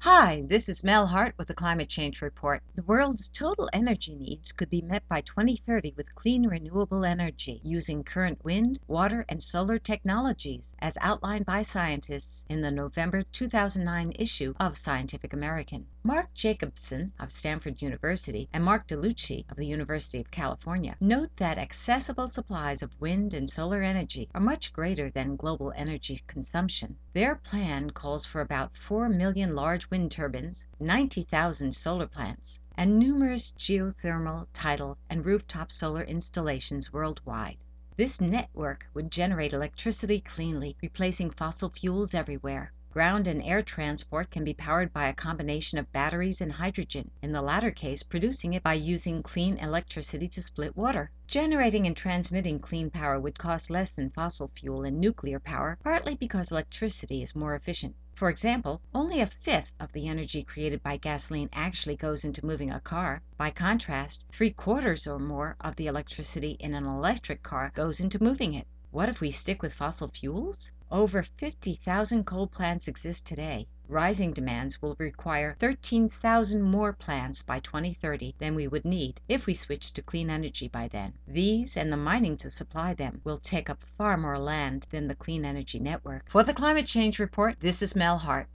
Hi, this is Mel Hart with the Climate Change Report. The world's total energy needs could be met by 2030 with clean, renewable energy using current wind, water, and solar technologies, as outlined by scientists in the November 2009 issue of Scientific American. Mark Jacobson of Stanford University and Mark DeLucci of the University of California note that accessible supplies of wind and solar energy are much greater than global energy consumption. Their plan calls for about 4 million large wind turbines, 90,000 solar plants, and numerous geothermal, tidal, and rooftop solar installations worldwide. This network would generate electricity cleanly, replacing fossil fuels everywhere. Ground and air transport can be powered by a combination of batteries and hydrogen, in the latter case producing it by using clean electricity to split water. Generating and transmitting clean power would cost less than fossil fuel and nuclear power, partly because electricity is more efficient. For example, only a fifth of the energy created by gasoline actually goes into moving a car. By contrast, 3/4 or more of the electricity in an electric car goes into moving it. What if we stick with fossil fuels? Over 50,000 coal plants exist today. Rising demands will require 13,000 more plants by 2030 than we would need if we switched to clean energy by then. These and the mining to supply them will take up far more land than the clean energy network. For the Climate Change Report, this is Mel Hart.